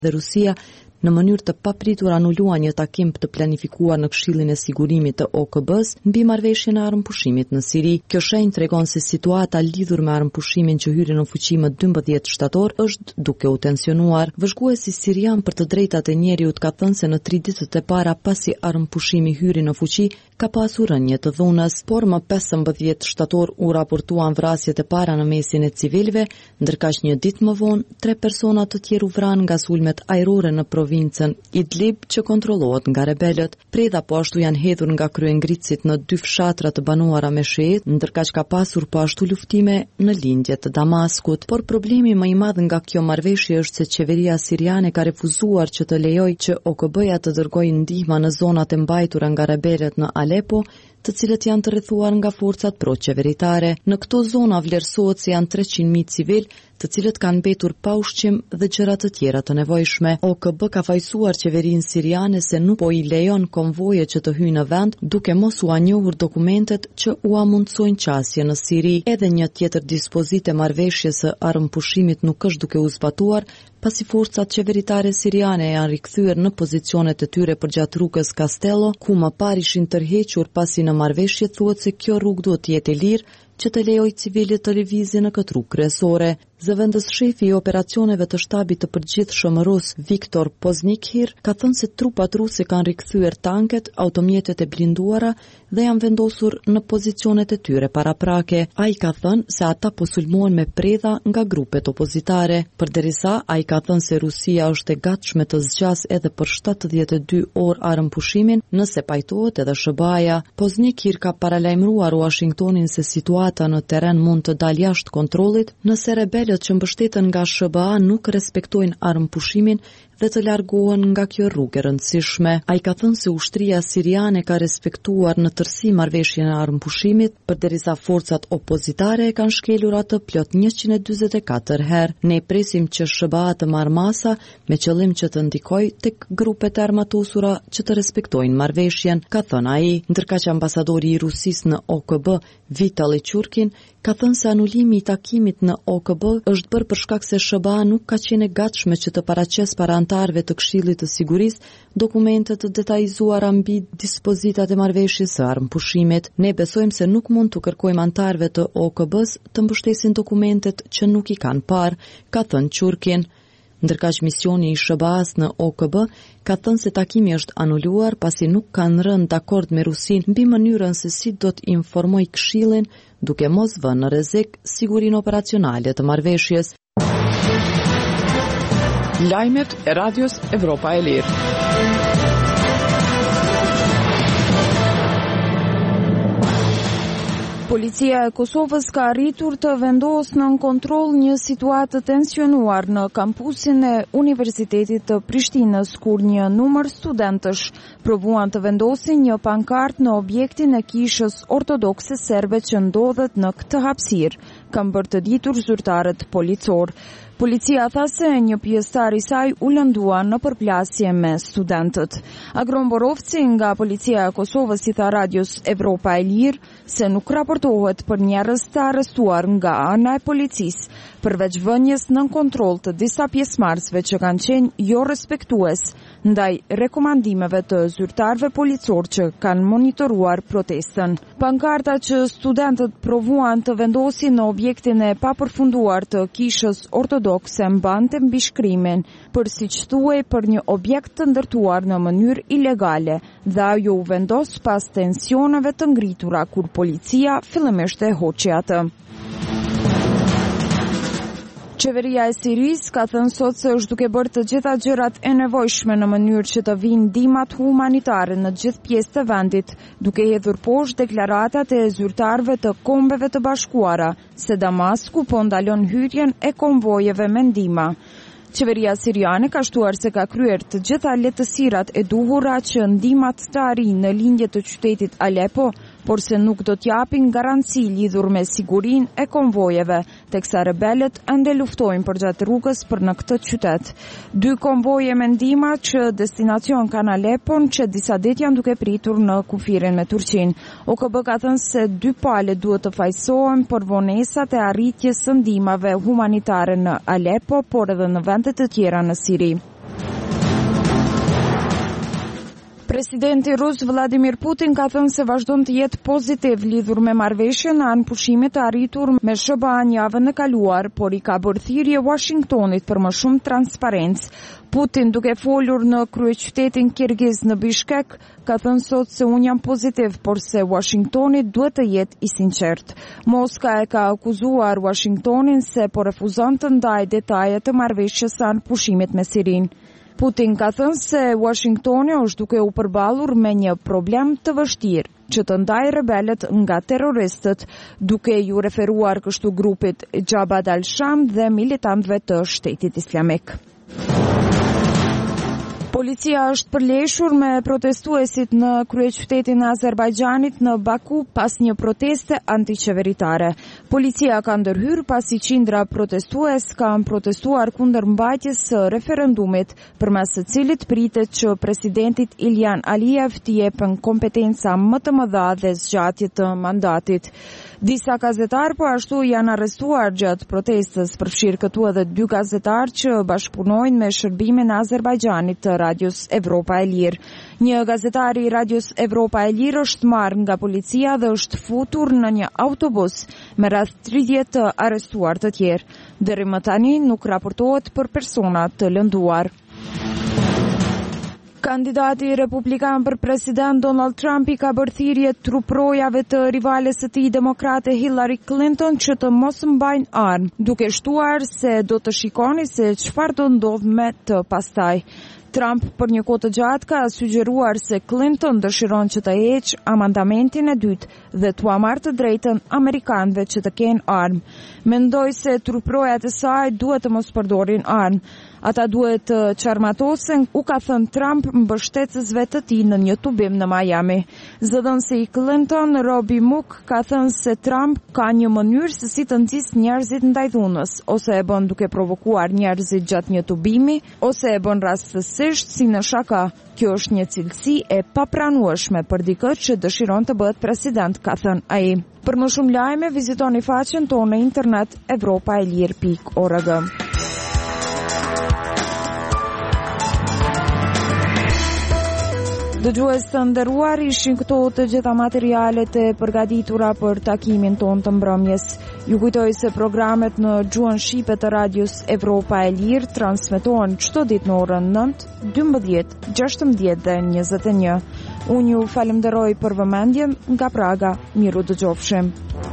dhe Rusia në mënyrë të papritur anuluan një takim të planifikuar në Këshillin e Sigurimit të OKB-s mbi marrëveshjen e armëpushimit në Siri. Kjo shenjë tregon se situata lidhur me armëpushimin që hyri në fuqi më 12 shtator është duke u tensionuar. Vëzhguesi sirian për të drejtat e njeriut ka thënë se në 3 ditët e para pasi armëpushimi hyri në fuqi ka pasur rënje të dhunës, por më 15 shtator u raportuan vrasjet e para në mesin e civilëve, ndërkaq një ditë më vonë 3 persona të tjerë u vranë nga sulmet ajrore në provincën Idlib që kontrollohet nga rebelët. Preda po ashtu janë hedhur nga kryengritësit në 2 fshatra të banuara me shiit, ndërkaq ka pasur po ashtu luftime në lindjet të Damaskut. Por problemi më i madh nga kjo marrëveshje është se qeveria siriane ka refuzuar që të lejojë që OKB-ja të dërgojë ndihma në zonat e mbajtura nga rebelët në Aleppo, të cilët janë të rrethuar nga forcat pro-qeveritare. Në këto zona vlerësohet se janë 300.000 civil, të cilët kanë mbetur pa ushqim dhe gjëra të tjera të nevojshme. OKB ka fajsuar qeverinë siriane se nuk po i lejon konvoje që të hyjnë në vend, duke mos u njohur dokumentet që u mundsojnë qasje në Siri. Edhe një tjetër dispozitë e marrëveshjes së armëpushimit nuk është duke u zbatuar, pasi forcat qeveritare siriane janë rikthyer në pozicionet e tyre përgjatë rrugës Castello, ku më parë ishin tërhequr pasi në marrëveshje thuhet se kjo rrugë duhet të jetë e lirë që të lejojë civilit të lëvizin në këtë rrugë kryesore. Zëvendës shefi i operacioneve të shtabit të përgjithshëm rus Viktor Poznikhir ka thënë se trupat ruse kanë rikthyer tanket, automjetet e blinduara dhe janë vendosur në pozicionet e tyre paraprake. Ai ka thënë se ata po sulmohen me predha nga grupet opozitare. Përderisa ai ka thënë se Rusia është e gatshme të zgjas edhe për 72 orë armëpushimin nëse pajtohet edhe SBA-ja. Poznikhir ka paralajmëruar Washingtonin se situata në terren mund të dalë jashtë kontrollit nëse rebelët që mbështeten nga SBA nuk respektojnë armëpushimin dhe të largohen nga kjo rrugë e rëndësishme. Ai ka thënë se ushtria siriane ka respektuar në tërësi marrëveshjen e armëpushimit, përderisa forcat opozitare kanë shkelur atë plot 144 herë. Ne presim që SBA të marrë masa me qëllim që të ndikojë tek grupet e armatosura që të respektojnë marrëveshjen, ka thënë ai. Ndërkaq ambasadori i Rusisë në OKB, Vitali Churkin, ka thënë se anulimi i takimit në OKB është bërë për shkak se SBA nuk ka qenë e gatshme që të paraqesë para antarëve të Këshillit të Sigurisë dokumente të detajzuara mbi dispozitat e marrëveshjes së armëpushimit. Ne besojmë se nuk mund të kërkojmë antarëve të OKB-s të mbështesin dokumentet që nuk i kanë parë, ka thënë Churkin. Ndërkaq misioni i SBA-s në OKB ka thënë se takimi është anuluar pasi nuk kanë rënë dakord me Rusinë mbi mënyrën se si do të informojë Këshillin, duke mos vënë në rrezik sigurinë operacionale të marrëveshjes. Lajmet e Radios Evropa e Lirë. Policia e Kosovës ka arritur të vendosë nën kontroll një situatë të tensionuar në kampusin e Universitetit të Prishtinës, kur një numër studentësh provuan të vendosin një pankart në objektin e kishës ortodokse serbe që ndodhet në këtë hapësirë, kanë bërë të ditur zyrtarët policor. Policia tha se një pjesëtar i saj u lëndua në përplasje me studentët. Agron Borovci nga Policia e Kosovës i tha Radios Evropa e Lirë se nuk raportohet për njerëz të arrestuar nga ana e policisë, përveç vënjes nën kontroll të disa pjesëmarrësve që kanë qenë jo respektues ndaj rekomandimeve të zyrtarëve policor që kanë monitoruar protestën. Pankarta që studentët provuan të vendosin në objektin e papërfunduar të kishës ortodokse mbante mbi shkrimin për, siç thuhej, për një objekt të ndërtuar në mënyrë ilegale, dhe ajo u vendos pas tensioneve të ngritura kur policia fillimisht e hoqi atë. Qeveria e Sirisë ka thënë sot se është duke bërë të gjitha gjërat e nevojshme në mënyrë që të vinë ndihmat humanitare në gjithë pjesët e vendit, duke hedhur poshtë deklaratat e zyrtarëve të Kombeve të Bashkuara se Damasku po ndalon hyrjen e konvojeve me ndihmë. Qeveria siriane ka shtuar se ka kryer të gjitha lehtësirat e duhura që ndihmat të arrijnë në lindje të qytetit Aleppo, por se nuk do t'japin garanci lidhur me sigurinë e konvojeve, teksa rebelët ende luftojnë përgjatë rrugës për në këtë qytet. 2 konvoje me ndihma që destinacion kanë Aleppon, që disa ditë janë duke pritur në kufirin me Turqinë. OKB ka thënë se 2 pale duhet të fajsohen për vonesat e arritjes së ndihmave humanitare në Aleppo, por edhe në vende të tjera në Siri. Presidenti rus Vladimir Putin ka thënë se vazhdon të jetë pozitiv lidhur me marrëveshjen në anë pushimit të arritur me SBA në javën e kaluar, por i ka bërë thirrje Washingtonit për më shumë transparencë. Putin, duke folur në kryeqytetin kirgiz në Bishkek, ka thënë sot se unë jam pozitiv, por se Washingtoni duhet të jetë i sinqert. Moska e ka akuzuar Washingtonin se po refuzon të ndajë detajet të marrëveshjes së anë pushimit me Sirinë. Putin ka thënë se Washingtoni është duke u përballur me një problem të vështirë që të ndajë rebelët nga terroristët, duke ju referuar kështu grupit Jabhat al-Sham dhe militantëve të Shtetit Islamik. Policia është përleshur me protestuesit në kryeqytetin e Azerbajxhanit në Baku pas një proteste antiqeveritare. Policia ka ndërhyrë pasi qindra protestues kanë protestuar kundër mbajtjes së referendumit, përmes së cilit pritet që presidentit Ilham Aliyev t'i jepen kompetenca më të mëdha dhe zgjatje të mandatit. Disa gazetarë po ashtu janë arrestuar gjatë protestës, përfshirë këtu edhe 2 gazetarë që bashkëpunojnë me shërbimin e Azerbajxhanit të Radios Evropa e Lirë. Një gazetar i Radios Evropa e Lirë është marrë nga policia dhe është futur në një autobus me rreth 30 të arrestuar të tjerë. Deri më tani nuk raportohet për persona të lënduar. Kandidati republikan për president Donald Trump i ka bërë thirrje truprojave të rivales së tij demokrate Hillary Clinton që të mos mbajnë armë, duke shtuar se do të shikoni se çfarë do ndodh me të pastaj. Trump për një kohë të gjatë ka sugjeruar se Clinton dëshiron që të heqë amandamentin e dytë dhe t'u marrë të drejtën amerikanëve që të kenë armë. Mendoi se truprojat e saj duhet të mos përdorin armë. Ata duhet të qarmatosen, u ka thënë Trump mbështetësve të tij në një tubim në Miami. Zëdhënësi i Clinton, Robbie Mook, ka thënë se Trump ka një mënyrë se si të nxjisë njerëzit ndaj dhunës, ose e bën duke provokuar njerëzit gjatë një tubimi, ose e bën rastësisht si në shaka. Kjo është një cilësi e papranueshme për dikë që dëshiron të bëhet president, ka thënë ai. Për më shumë lajme, vizitoni faqen tonë në internet evropaelir.org. Dëgjues të nderuar, ishin këto të gjitha materialet e përgatitura për takimin ton të mbrëmjes. Ju kujtoj se programet në gjuhën shqipe të Radios Evropa e Lirë transmetohen çdo ditë në orën 9, 12, 16 dhe 21. Unë ju falenderoj për vëmendjen nga Praga. Miru dëgjofshim.